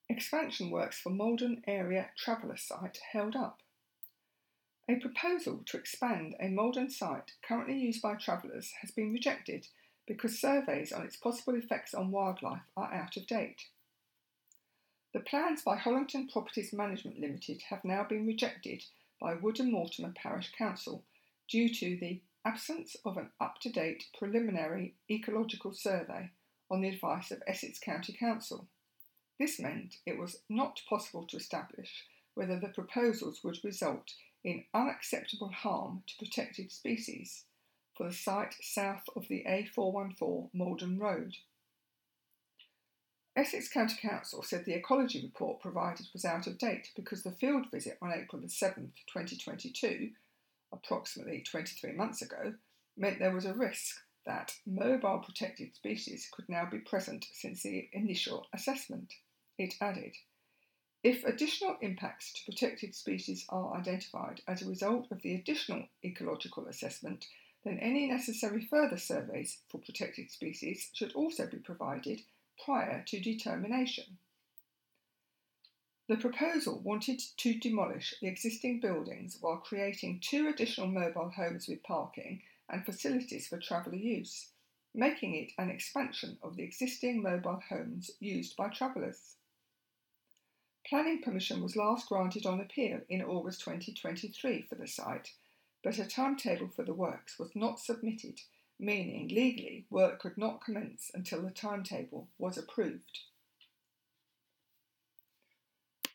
Expansion works for Maldon Area Traveller site held up. A proposal to expand a Maldon site currently used by travellers has been rejected because surveys on its possible effects on wildlife are out of date. The plans by Hollington Properties Management Limited have now been rejected by Wood and Mortimer Parish Council due to the absence of an up-to-date preliminary ecological survey on the advice of Essex County Council. This meant it was not possible to establish whether the proposals would result in unacceptable harm to protected species for the site south of the A414 Maldon Road. Essex County Council said the ecology report provided was out of date because the field visit on April 7, 2022, approximately 23 months ago, meant there was a risk that mobile protected species could now be present since the initial assessment. It added, if additional impacts to protected species are identified as a result of the additional ecological assessment, then any necessary further surveys for protected species should also be provided prior to determination. The proposal wanted to demolish the existing buildings while creating 2 additional mobile homes with parking and facilities for traveller use, making it an expansion of the existing mobile homes used by travellers. Planning permission was last granted on appeal in August 2023 for the site, but a timetable for the works was not submitted, meaning legally work could not commence until the timetable was approved.